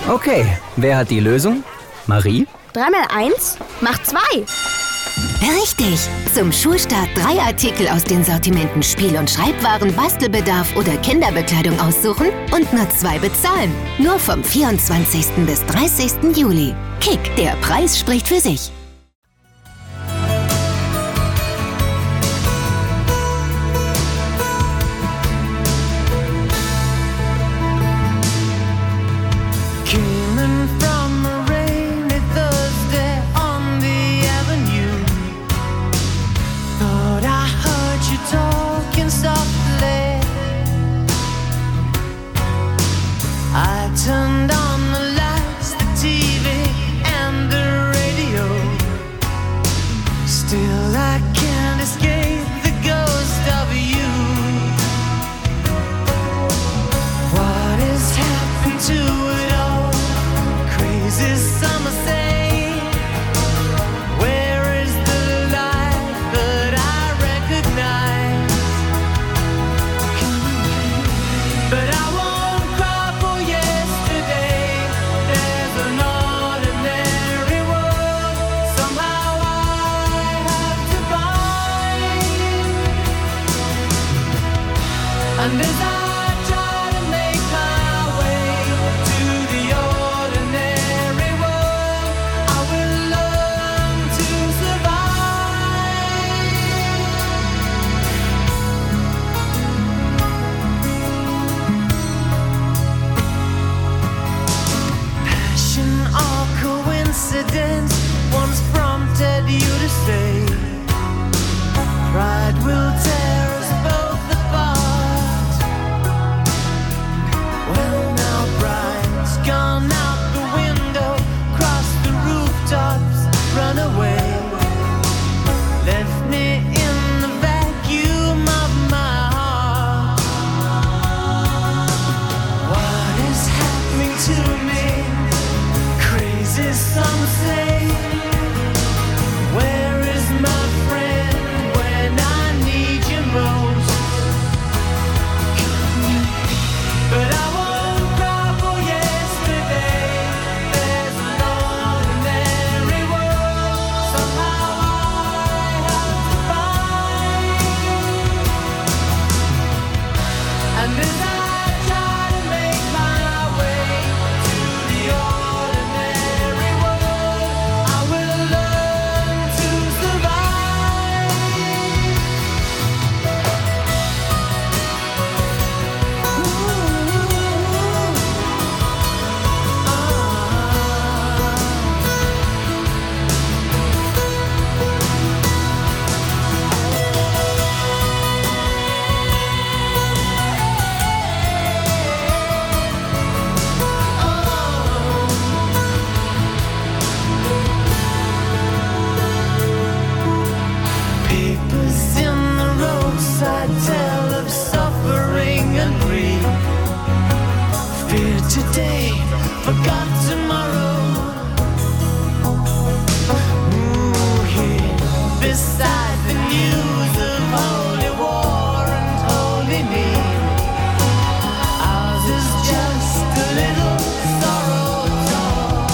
Okay, wer hat die Lösung? Marie? 3 mal 1 macht 2. Richtig! Zum Schulstart 3 Artikel aus den Sortimenten Spiel- und Schreibwaren, Bastelbedarf oder Kinderbekleidung aussuchen und nur 2 bezahlen. Nur vom 24. bis 30. Juli. Kick, der Preis spricht für sich. Turned on the lights, the TV and the radio. Still I can't escape the ghost of you. What has happened to it all? Crazy summer say, where is the light that I recognize? But I won't cry for yesterday. There's an ordinary world somehow I have to find. And as I try to make my way to the ordinary world, I will learn to survive. Passion or coincidence once prompted you to say, pride will tear us both apart. Well, now pride's gone out the window, cross the rooftops, run away, left me in the vacuum of my heart. What is happening to me? Crazy, some say. Where is my friend when I need you most? But I won't cry for yesterday. There's an ordinary world somehow I have to find. And as I try to make my way to the ordinary world, I will learn to survive. Papers in the roadside tell of suffering and grief. Fear today, forgot tomorrow. Ooh, here beside the news of holy war and holy need, ours is just a little sorrow talk.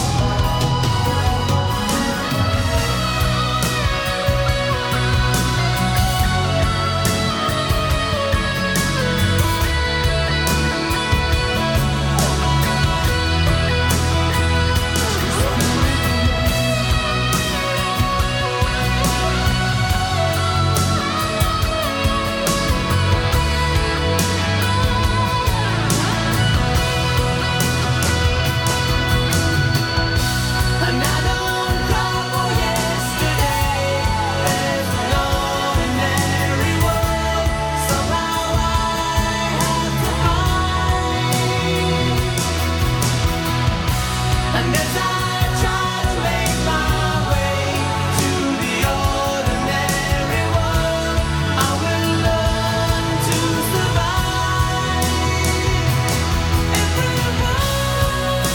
And I don't cry for yesterday. There's an ordinary world somehow I have to find. And as I try to make my way to the ordinary world, I will learn to survive. Every world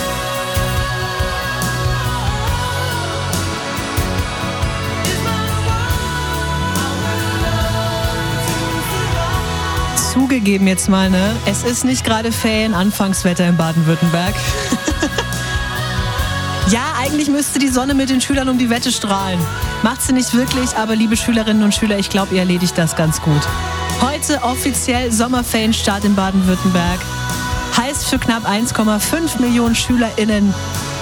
is my world. I will learn to survive. Zugegeben jetzt mal, ne? Es ist nicht gerade Ferien-Anfangswetter in Baden-Württemberg. Ja, eigentlich müsste die Sonne mit den Schülern um die Wette strahlen. Macht sie nicht wirklich, aber liebe Schülerinnen und Schüler, ich glaube, ihr erledigt das ganz gut. Heute offiziell Sommerferienstart in Baden-Württemberg. Heißt für knapp 1,5 Millionen SchülerInnen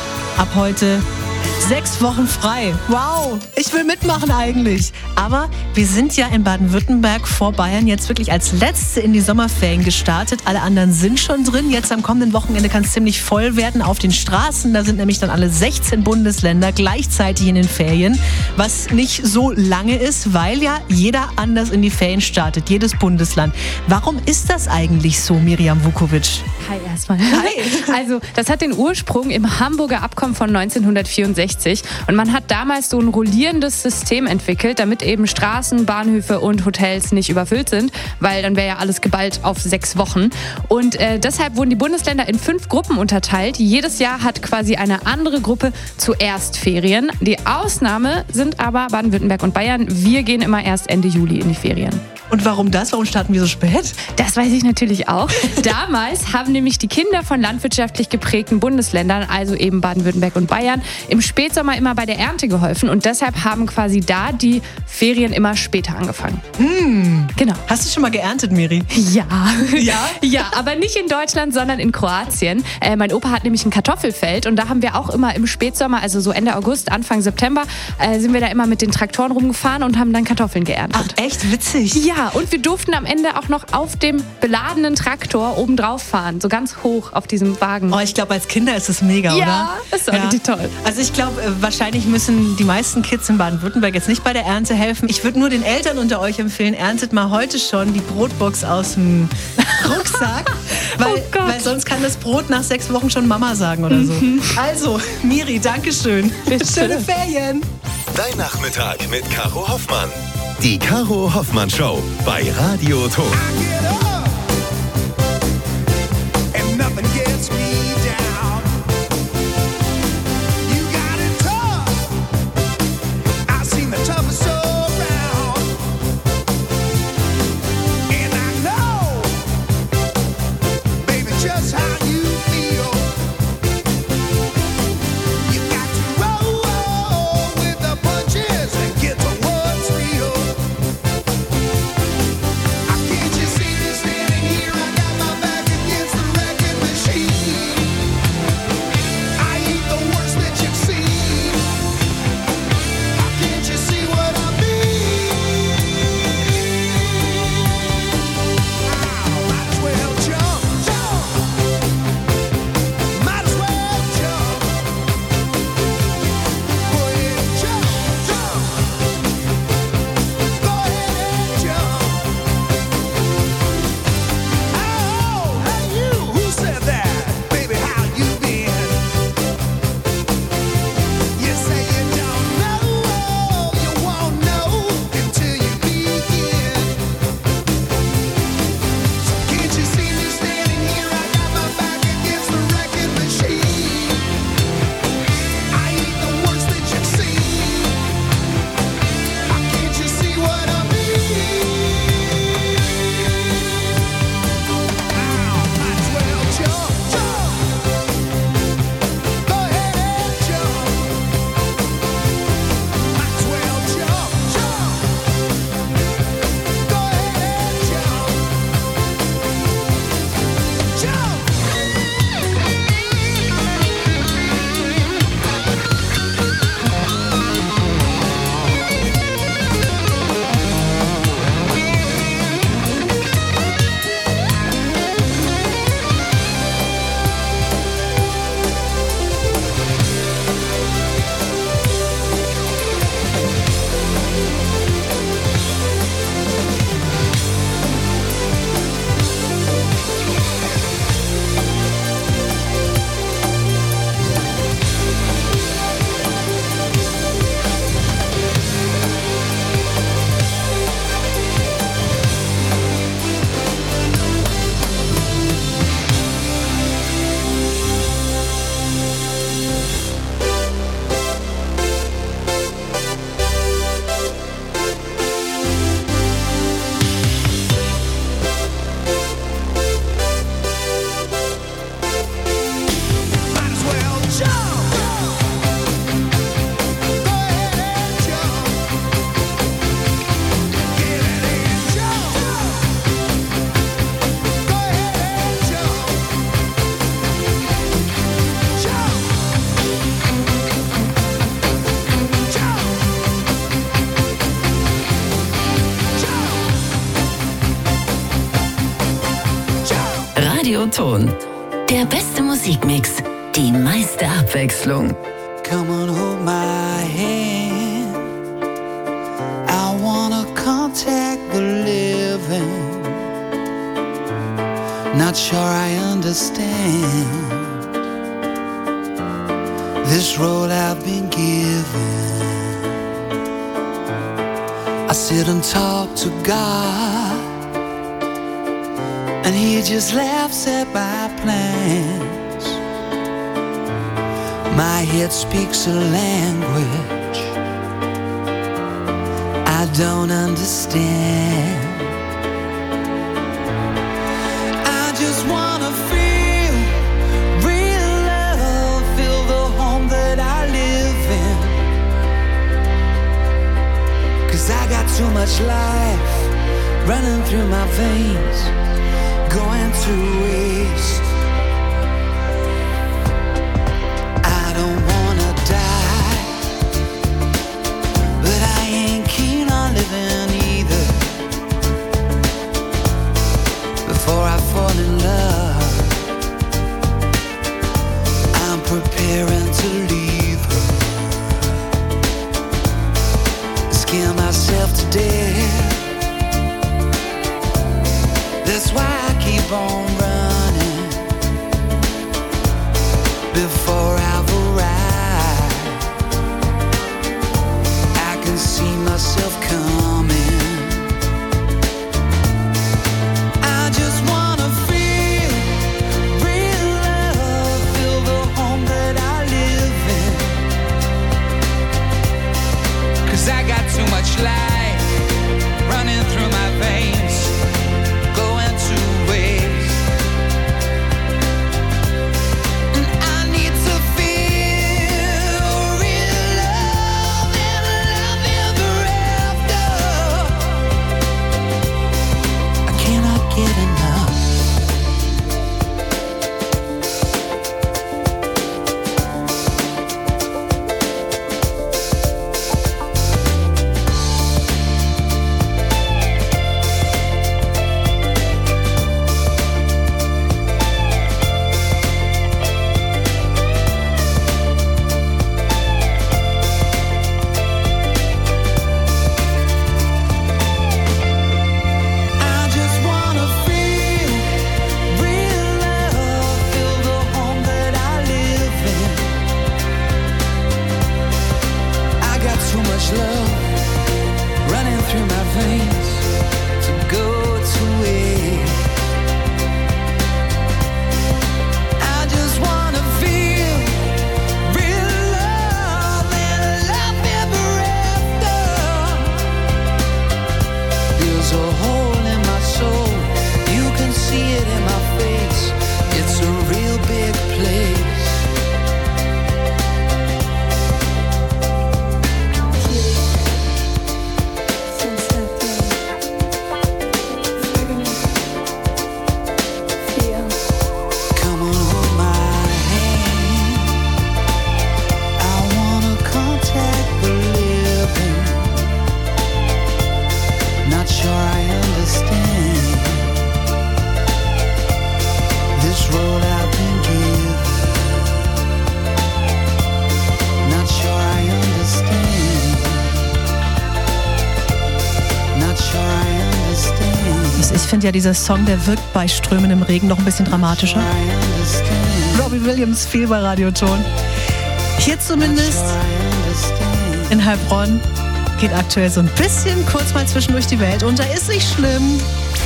ab heute 6 Wochen frei. Wow, ich will mitmachen eigentlich. Aber wir sind ja in Baden-Württemberg vor Bayern jetzt wirklich als Letzte in die Sommerferien gestartet. Alle anderen sind schon drin. Jetzt am kommenden Wochenende kann es ziemlich voll werden auf den Straßen. Da sind nämlich dann alle 16 Bundesländer gleichzeitig in den Ferien. Was nicht so lange ist, weil ja jeder anders in die Ferien startet. Jedes Bundesland. Warum ist das eigentlich so, Miriam Vukovic? Hi erstmal. Hi. Also das hat den Ursprung im Hamburger Abkommen von 1964. Und man hat damals so ein rollierendes System entwickelt, damit eben Straßen, Bahnhöfe und Hotels nicht überfüllt sind, weil dann wäre ja alles geballt auf 6 Wochen. Und deshalb wurden die Bundesländer in 5 Gruppen unterteilt. Jedes Jahr hat quasi eine andere Gruppe zuerst Ferien. Die Ausnahme sind aber Baden-Württemberg und Bayern. Wir gehen immer erst Ende Juli in die Ferien. Und warum das? Warum starten wir so spät? Das weiß ich natürlich auch. Damals haben nämlich die Kinder von landwirtschaftlich geprägten Bundesländern, also eben Baden-Württemberg und Bayern, im Spätsommer immer bei der Ernte geholfen. Und deshalb haben quasi da die Ferien immer später angefangen. Genau. Hast du schon mal geerntet, Miri? Ja. Ja? Ja, aber nicht in Deutschland, sondern in Kroatien. Mein Opa hat nämlich ein Kartoffelfeld und da haben wir auch immer im Spätsommer, also so Ende August, Anfang September, sind wir da immer mit den Traktoren rumgefahren und haben dann Kartoffeln geerntet. Ach, echt witzig. Ja, und wir durften am Ende auch noch auf dem beladenen Traktor oben drauf fahren, so ganz hoch auf diesem Wagen. Oh, ich glaube, als Kinder ist es mega, oder? Ja, ist auch richtig toll. Also ich glaube, wahrscheinlich müssen die meisten Kids in Baden-Württemberg jetzt nicht bei der Ernte helfen. Ich würde nur den Eltern unter euch empfehlen, erntet mal heute schon die Brotbox aus dem Rucksack, weil sonst kann das Brot nach 6 Wochen schon Mama sagen oder so. Also, Miri, Dankeschön. Schöne Ferien. Dein Nachmittag mit Caro Hoffmann. Die Caro Hoffmann Show bei Radio Ton. Can't you see this? Radioton. Der beste Musikmix, die meiste Abwechslung. Come on, hold my hand. I wanna contact the living. Not sure I understand this road I've been given. I sit and talk to God, and He just laughs at my plans. My head speaks a language I don't understand. I just wanna feel real love, feel the home that I live in. 'Cause I got too much life running through my veins, going to waste. I don't wanna die, but I ain't keen on living either. Before I fall in love, I'm preparing to leave her. Scare myself to death. That's why I keep on running before I've arrived. I can see myself coming. I just wanna feel real love, feel the home that I live in. 'Cause I got too much life running through my veins, going to waste. And I need to feel real love and love ever after. I cannot get enough. I just wanna feel real love, feel the home that I live in. I got too much love running through my veins to go to waste. I just wanna feel real love and love ever after. There's a hole in my soul, you can see it in my face. It's a real big place. Come on, hold my hand. I wanna contact the living. Not sure I understand this road I've been given. Not sure I understand. Not sure I understand. Ich finde ja, dieser Song, der wirkt bei strömendem Regen noch ein bisschen dramatischer. I understand. Robbie Williams, viel bei Radioton. Hier zumindest in Heilbronn geht aktuell so ein bisschen kurz mal zwischendurch die Welt unter. Ist nicht schlimm.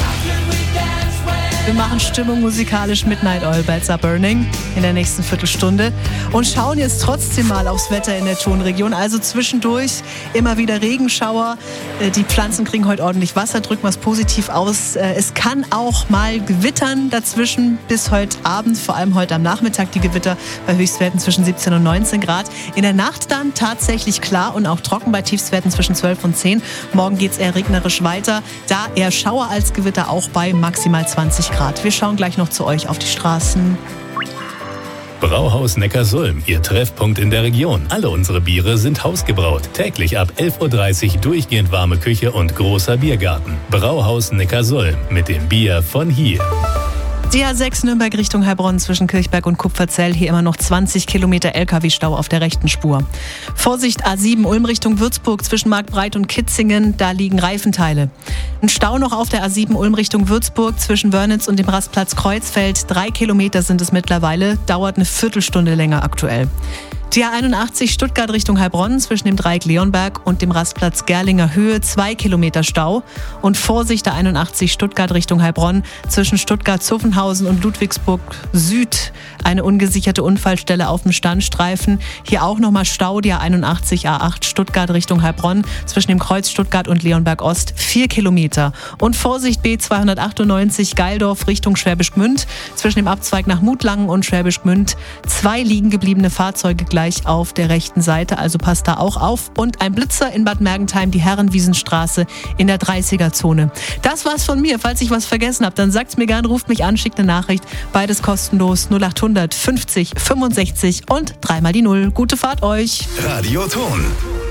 Wir machen Stimmung musikalisch mit Night Oil, Beds Are Burning in der nächsten Viertelstunde und schauen jetzt trotzdem mal aufs Wetter in der Tonregion. Also zwischendurch immer wieder Regenschauer. Die Pflanzen kriegen heute ordentlich Wasser, drücken wir es positiv aus. Es kann auch mal gewittern dazwischen bis heute Abend, vor allem heute am Nachmittag die Gewitter bei Höchstwerten zwischen 17 und 19 Grad. In der Nacht dann tatsächlich klar und auch trocken bei Tiefstwerten zwischen 12 und 10. Morgen geht es eher regnerisch weiter, da eher Schauer als Gewitter auch bei maximal 20 Grad. Wir schauen gleich noch zu euch auf die Straßen. Brauhaus Neckarsulm, Ihr Treffpunkt in der Region. Alle unsere Biere sind hausgebraut. Täglich ab 11.30 Uhr durchgehend warme Küche und großer Biergarten. Brauhaus Neckarsulm mit dem Bier von hier. Die A6 Nürnberg Richtung Heilbronn zwischen Kirchberg und Kupferzell. Hier immer noch 20 Kilometer LKW-Stau auf der rechten Spur. Vorsicht A7 Ulm Richtung Würzburg zwischen Marktbreit und Kitzingen. Da liegen Reifenteile. Ein Stau noch auf der A7 Ulm Richtung Würzburg zwischen Wörnitz und dem Rastplatz Kreuzfeld. 3 Kilometer sind es mittlerweile. Dauert eine Viertelstunde länger aktuell. Die A81 Stuttgart Richtung Heilbronn zwischen dem Dreieck Leonberg und dem Rastplatz Gerlinger Höhe 2 Kilometer Stau. Und Vorsicht A81 Stuttgart Richtung Heilbronn zwischen Stuttgart-Zuffenhausen und Ludwigsburg Süd. Eine ungesicherte Unfallstelle auf dem Standstreifen. Hier auch nochmal Stau, die A81 A8 Stuttgart Richtung Heilbronn zwischen dem Kreuz Stuttgart und Leonberg Ost 4 Kilometer. Und Vorsicht B298 Geildorf Richtung Schwäbisch Gmünd zwischen dem Abzweig nach Mutlangen und Schwäbisch Gmünd 2 liegen gebliebene Fahrzeuge gleich auf der rechten Seite, also passt da auch auf. Und ein Blitzer in Bad Mergentheim, die Herrenwiesenstraße in der 30er-Zone. Das war's von mir. Falls ich was vergessen habe, dann sagt's mir gern, ruft mich an, schickt eine Nachricht. Beides kostenlos 0800 50 65 und 3 mal die 0. Gute Fahrt euch. Radioton.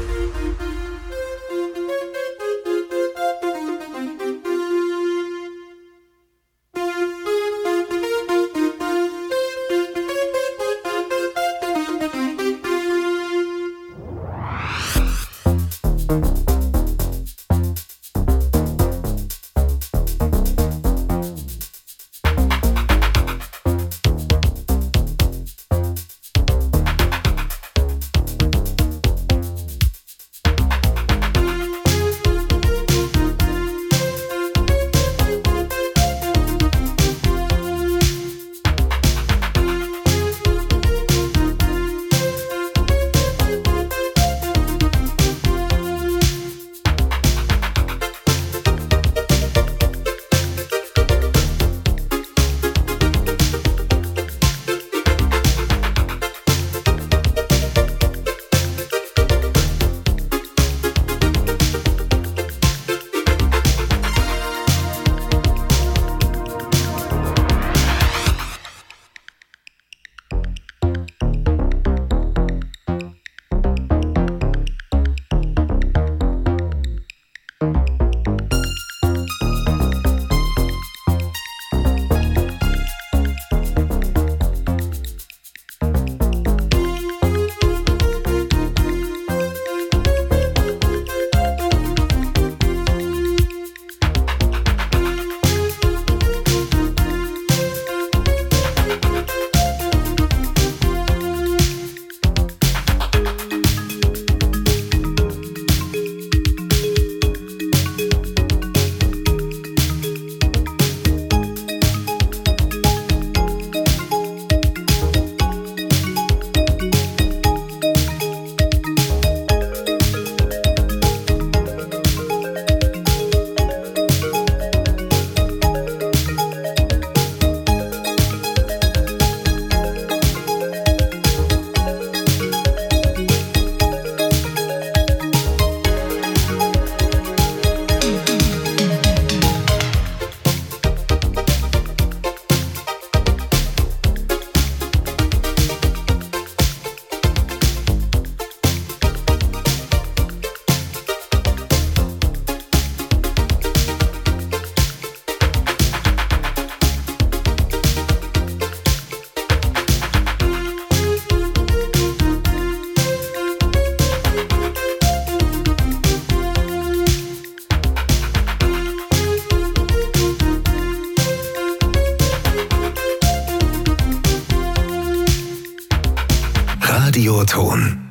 Radioton.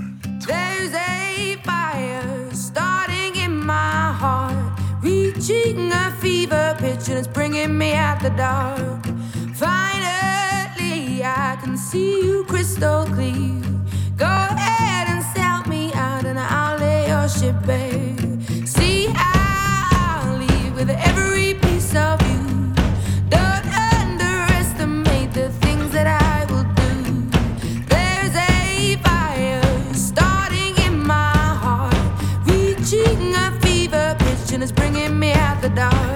There's a fire starting in my heart, reaching a fever pitch and it's bringing me out the dark. Finally, I can see you crystal clear. Go ahead and sell me out and I'll lay your ship bare. See, I'll leave with every piece of you. Don't underestimate the things that I will do. There's a fire starting in my heart, reaching a fever pitch and it's bringing me out the dark.